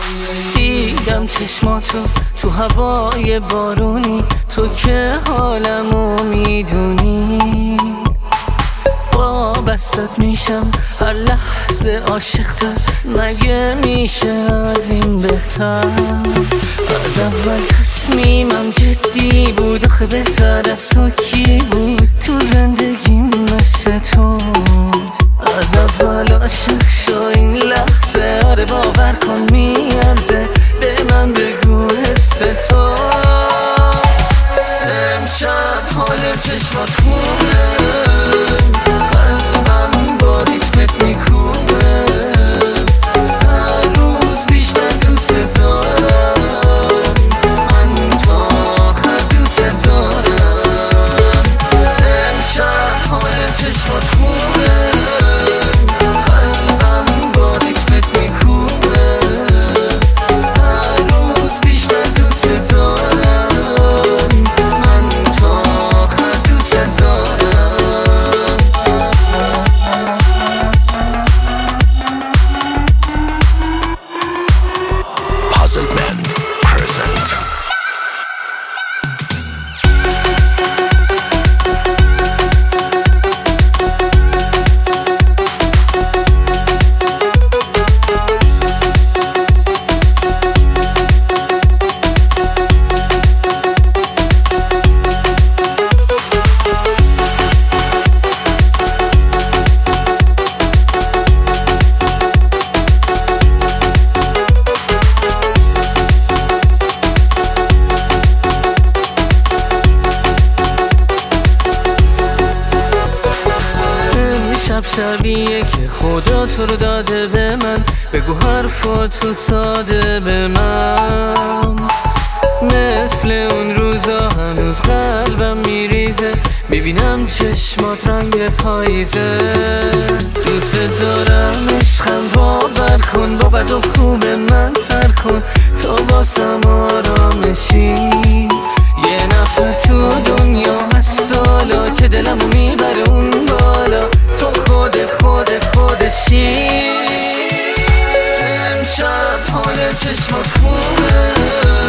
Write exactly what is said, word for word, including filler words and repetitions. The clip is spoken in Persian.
دیدم چشماتو تو هوای بارونی، تو که حالمو میدونی. وابستت میشم هر لحظه عاشق‌تر، مگه میشه از این بهتر؟ از اول تصمیمم جدی بود، آخه بهتر از تو کی بود تو زندگیم مثل تو؟ از اول عاشق شو این لحظه، آره باور کن میارزه، به من بگو حس تو. امشب حال چشمات خوبه، قلبم با ریتمت میکوبه، هر روز بیشتر دوست دارم، من تا آخر دوست دارم. امشب حال چشمات خوبه، قلبم با ریتمت میکوبه، هر روز بیشتر دوست دارم، من تا آخر دوست دارم. Puzzlement present. شب شبیه که خدا تو رو داده به من، بگو حرفاتو ساده به من. مثل اون روزا هنوز قلبم میریزه، میبینم چشمات رنگ پاییزه. دوست دارم عشقم، باور کن، با بد و خوب من سر کن، تو واسم آرامشی. یه نفر تو دنیا هست حالا که دلمو میبره اون بالا، تو خودت خودت خودشی. امشب حال چشمات خوبه،